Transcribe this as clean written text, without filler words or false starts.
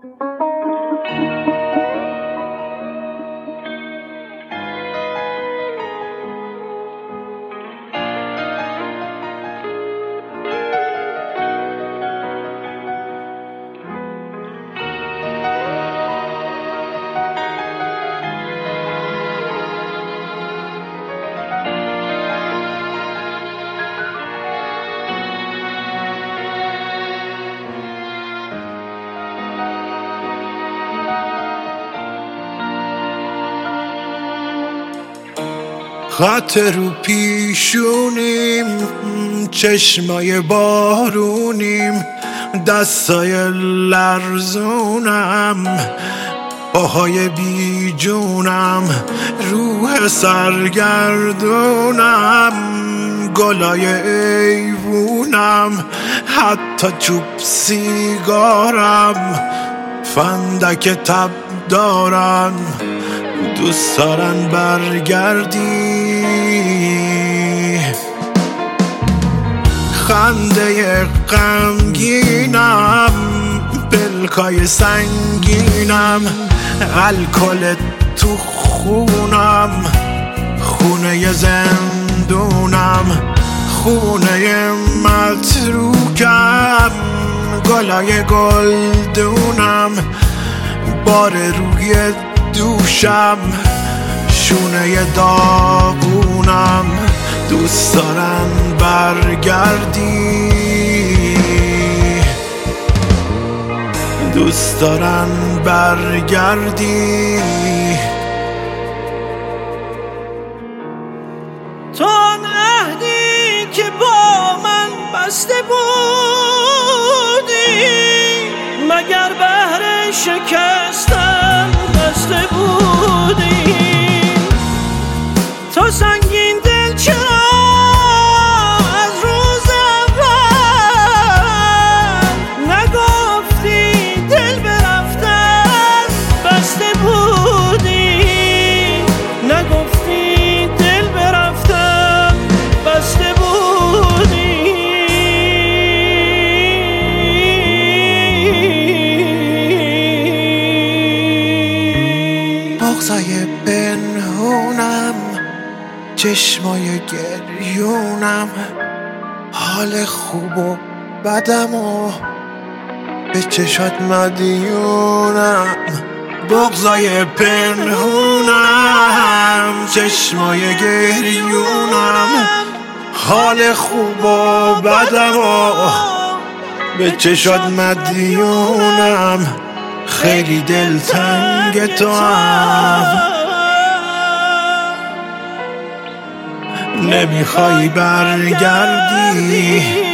خط رو پیشونیم، چشمای بارونیم، دستای لرزونم، پاهای بی جونم، روح سرگردونم، گلای ایوونم، حتی چوب سیگارم، فندک تب دارم، دوست دارن برگردی. خنده غمگینم، پلکای سنگینم، الکل تو خونم، خونه زندونم، خونه متروکم، گلای گلدونم، بار روی دوشم، شونه داغونم، دوست دارن برگردی، دوست دارن برگردی. تو آن عهدی که با من بسته بودی، مگر بهر شکستن بسته بودی؟ تو سنگین دل چرا از روز اول نگفتی دل برفتن بسته بودی؟ نگفتی دل برفتن بسته بودی؟ بغضای پنهونم، چشمای گریونم، حال خوب و بدم و به چشات مدیونم. بغضای پنهونم، چشمای گریونم، حال خوب و بدم و به چشات مدیونم. خیلی دلتنگ تو هم، نمیخوای برگردی.